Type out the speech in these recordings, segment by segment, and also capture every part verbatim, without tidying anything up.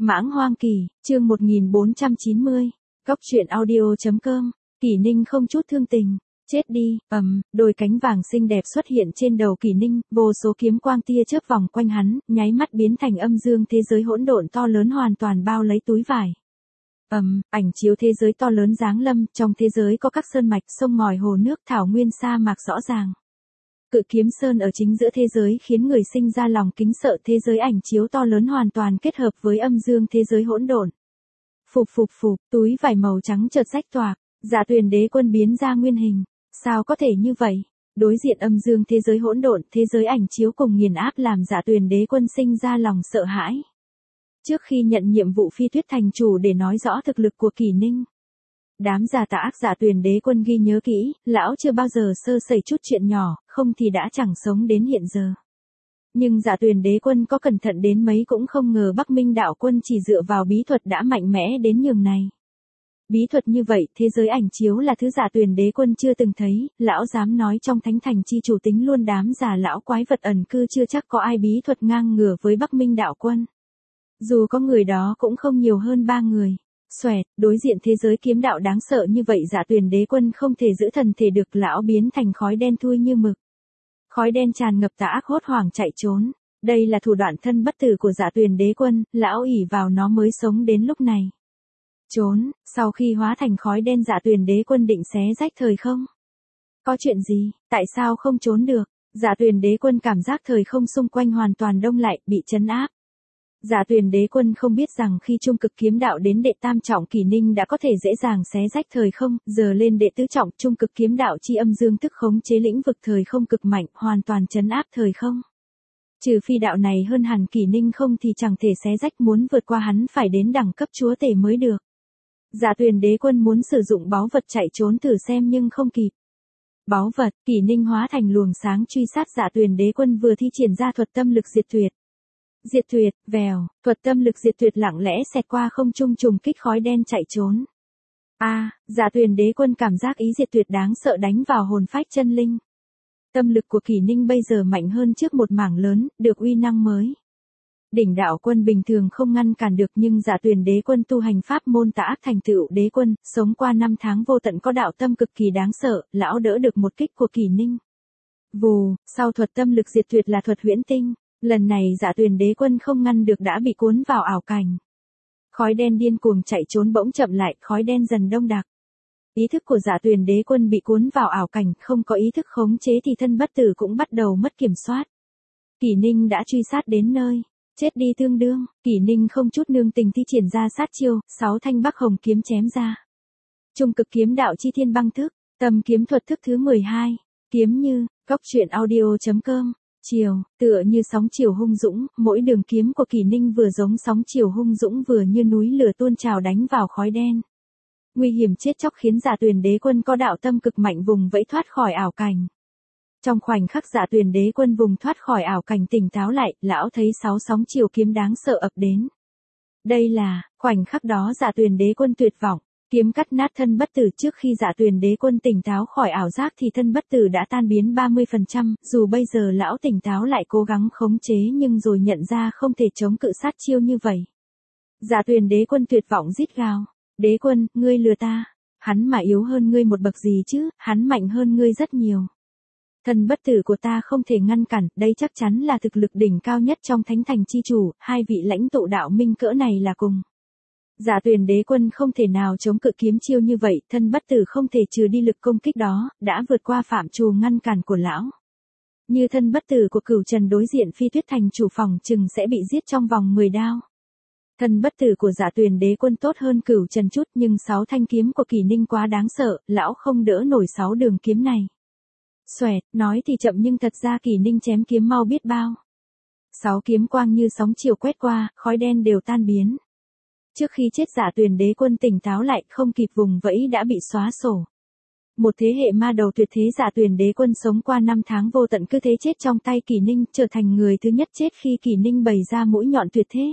Mãng Hoang Kỳ, chương một nghìn bốn trăm chín mươi. Cóc truyện audio chấm com. Kỷ Ninh không chút thương tình. Chết đi, ầm, đôi cánh vàng xinh đẹp xuất hiện trên đầu Kỷ Ninh, vô số kiếm quang tia chớp vòng quanh hắn, nháy mắt biến thành âm dương thế giới hỗn độn to lớn hoàn toàn bao lấy túi vải. Ầm, ảnh chiếu thế giới to lớn giáng lâm, trong thế giới có các sơn mạch, sông ngòi, hồ nước, thảo nguyên, sa mạc rõ ràng. Cự kiếm sơn ở chính giữa thế giới khiến người sinh ra lòng kính sợ, thế giới ảnh chiếu to lớn hoàn toàn kết hợp với âm dương thế giới hỗn độn. Phục phục phục, túi vải màu trắng chợt rách toạc, Dạ Tuyền Đế Quân biến ra nguyên hình. Sao có thể như vậy? Đối diện âm dương thế giới hỗn độn, thế giới ảnh chiếu cùng nghiền áp làm Dạ Tuyền Đế Quân sinh ra lòng sợ hãi. Trước khi nhận nhiệm vụ phi thuyết thành chủ để nói rõ thực lực của Kỷ Ninh, đám già tà ác Dạ Tuyền Đế Quân ghi nhớ kỹ, lão chưa bao giờ sơ sẩy chút chuyện nhỏ, không thì đã chẳng sống đến hiện giờ. Nhưng Dạ Tuyền Đế Quân có cẩn thận đến mấy cũng không ngờ Bắc Minh Đạo Quân chỉ dựa vào bí thuật đã mạnh mẽ đến nhường này. Bí thuật như vậy, thế giới ảnh chiếu là thứ Dạ Tuyền Đế Quân chưa từng thấy, lão dám nói trong thánh thành chi chủ tính luôn đám già lão quái vật ẩn cư chưa chắc có ai bí thuật ngang ngửa với Bắc Minh Đạo Quân. Dù có người đó cũng không nhiều hơn ba người. Xoẹt, đối diện thế giới kiếm đạo đáng sợ như vậy Dạ Tuyền Đế Quân không thể giữ thần thể được, lão biến thành khói đen thui như mực. Khói đen tràn ngập tà ác hốt hoảng chạy trốn. Đây là thủ đoạn thân bất tử của Dạ Tuyền Đế Quân, lão ỷ vào nó mới sống đến lúc này. Trốn, sau khi hóa thành khói đen Dạ Tuyền Đế Quân định xé rách thời không. Có chuyện gì, tại sao không trốn được? Dạ Tuyền Đế Quân cảm giác thời không xung quanh hoàn toàn đông lại, bị trấn áp. Dạ Tuyền Đế Quân không biết rằng khi trung cực kiếm đạo đến đệ tam trọng Kỷ Ninh đã có thể dễ dàng xé rách thời không, giờ lên đệ tứ trọng trung cực kiếm đạo chi âm dương tức khống chế lĩnh vực thời không cực mạnh, hoàn toàn trấn áp thời không. Trừ phi đạo này hơn hẳn Kỷ Ninh không thì chẳng thể xé rách, muốn vượt qua hắn phải đến đẳng cấp chúa tể mới được. Dạ Tuyền Đế Quân muốn sử dụng báu vật chạy trốn thử xem nhưng không kịp. Báu vật, Kỷ Ninh hóa thành luồng sáng truy sát Dạ Tuyền Đế Quân vừa thi triển ra thuật tâm lực diệt tuyệt. Diệt tuyệt, vèo, thuật tâm lực diệt tuyệt lặng lẽ xẹt qua không trung trùng kích khói đen chạy trốn. A, à, Dạ Tuyền Đế Quân cảm giác ý diệt tuyệt đáng sợ đánh vào hồn phách chân linh. Tâm lực của Kỷ Ninh bây giờ mạnh hơn trước một mảng lớn, được uy năng mới. Đỉnh đạo quân bình thường không ngăn cản được nhưng Dạ Tuyền Đế Quân tu hành pháp môn tà ác thành tựu đế quân, sống qua năm tháng vô tận có đạo tâm cực kỳ đáng sợ, lão đỡ được một kích của Kỷ Ninh. Vù, sau thuật tâm lực diệt tuyệt là thuật huyễn tinh. Lần này Dạ Tuyền Đế Quân không ngăn được đã bị cuốn vào ảo cảnh. Khói đen điên cuồng chạy trốn bỗng chậm lại, khói đen dần đông đặc. Ý thức của Dạ Tuyền Đế Quân bị cuốn vào ảo cảnh, không có ý thức khống chế thì thân bất tử cũng bắt đầu mất kiểm soát. Kỷ Ninh đã truy sát đến nơi. Chết đi tương đương, Kỷ Ninh không chút nương tình thi triển ra sát chiêu, sáu thanh bắc hồng kiếm chém ra. Trung cực kiếm đạo chi thiên băng thức, tâm kiếm thuật thức thứ mười hai, kiếm như, cóc truyện audio chấm com. Chiều, tựa như sóng chiều hung dũng, mỗi đường kiếm của Kỷ Ninh vừa giống sóng chiều hung dũng vừa như núi lửa tuôn trào đánh vào khói đen. Nguy hiểm chết chóc khiến Dạ Tuyền Đế Quân có đạo tâm cực mạnh vùng vẫy thoát khỏi ảo cảnh. Trong khoảnh khắc Dạ Tuyền Đế Quân vùng thoát khỏi ảo cảnh tỉnh táo lại, lão thấy sáu sóng chiều kiếm đáng sợ ập đến. Đây là, khoảnh khắc đó Dạ Tuyền Đế Quân tuyệt vọng. Kiếm cắt nát thân bất tử. Trước khi Dạ Tuyền Đế Quân tỉnh táo khỏi ảo giác thì thân bất tử đã tan biến ba mươi phần trăm, dù bây giờ lão tỉnh táo lại cố gắng khống chế nhưng rồi nhận ra không thể chống cự sát chiêu như vậy. Dạ Tuyền Đế Quân tuyệt vọng rít gào, Đế Quân, ngươi lừa ta, hắn mà yếu hơn ngươi một bậc gì chứ, hắn mạnh hơn ngươi rất nhiều. Thân bất tử của ta không thể ngăn cản, đây chắc chắn là thực lực đỉnh cao nhất trong thánh thành chi chủ, hai vị lãnh tụ đạo minh cỡ này là cùng. Dạ Tuyền Đế Quân không thể nào chống cự kiếm chiêu như vậy, thân bất tử không thể trừ đi lực công kích đó, đã vượt qua phạm trù ngăn cản của lão. Như thân bất tử của Cửu Trần đối diện phi thuyết thành chủ phòng chừng sẽ bị giết trong vòng mười đao. Thân bất tử của Dạ Tuyền Đế Quân tốt hơn Cửu Trần chút nhưng sáu thanh kiếm của Kỷ Ninh quá đáng sợ, lão không đỡ nổi sáu đường kiếm này. Xoẹt, nói thì chậm nhưng thật ra Kỷ Ninh chém kiếm mau biết bao. Sáu kiếm quang như sóng chiều quét qua, khói đen đều tan biến. Trước khi chết Dạ Tuyền Đế Quân tỉnh táo lại, không kịp vùng vẫy đã bị xóa sổ. Một thế hệ ma đầu tuyệt thế Dạ Tuyền Đế Quân sống qua năm tháng vô tận cứ thế chết trong tay Kỷ Ninh, trở thành người thứ nhất chết khi Kỷ Ninh bày ra mũi nhọn tuyệt thế.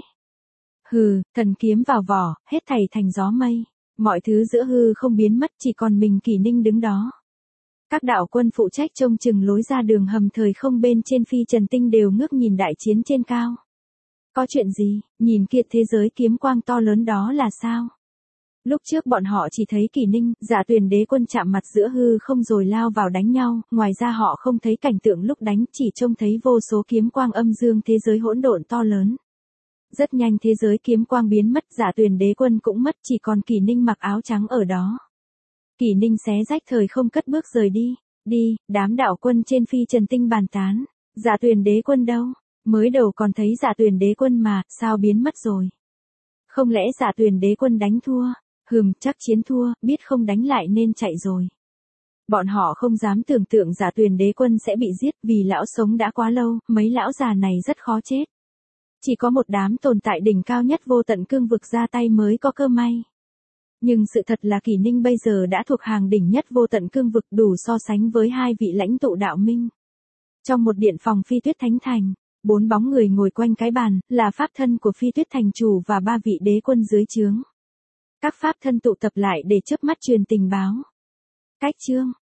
Hừ, thần kiếm vào vỏ, hết thảy thành gió mây. Mọi thứ giữa hư không biến mất, chỉ còn mình Kỷ Ninh đứng đó. Các đạo quân phụ trách trông chừng lối ra đường hầm thời không bên trên phi trần tinh đều ngước nhìn đại chiến trên cao. Có chuyện gì, nhìn kia thế giới kiếm quang to lớn đó là sao? Lúc trước bọn họ chỉ thấy Kỷ Ninh, Dạ Tuyền Đế Quân chạm mặt giữa hư không rồi lao vào đánh nhau, ngoài ra họ không thấy cảnh tượng lúc đánh, chỉ trông thấy vô số kiếm quang âm dương thế giới hỗn độn to lớn. Rất nhanh thế giới kiếm quang biến mất, Dạ Tuyền Đế Quân cũng mất, chỉ còn Kỷ Ninh mặc áo trắng ở đó. Kỷ Ninh xé rách thời không cất bước rời đi. Đi, đám đạo quân trên phi trần tinh bàn tán. Dạ Tuyền Đế Quân đâu? Mới đầu còn thấy Dạ Tuyền Đế Quân mà, sao biến mất rồi? Không lẽ Dạ Tuyền Đế Quân đánh thua? Hừm, chắc chiến thua, biết không đánh lại nên chạy rồi. Bọn họ không dám tưởng tượng Dạ Tuyền Đế Quân sẽ bị giết, vì lão sống đã quá lâu, mấy lão già này rất khó chết. Chỉ có một đám tồn tại đỉnh cao nhất vô tận cương vực ra tay mới có cơ may. Nhưng sự thật là Kỷ Ninh bây giờ đã thuộc hàng đỉnh nhất vô tận cương vực, đủ so sánh với hai vị lãnh tụ đạo minh. Trong một điện phòng Phi Tuyết Thánh Thành, bốn bóng người ngồi quanh cái bàn, là pháp thân của Phi Tuyết Thành chủ và ba vị đế quân dưới trướng. Các pháp thân tụ tập lại để chớp mắt truyền tình báo. Cách chương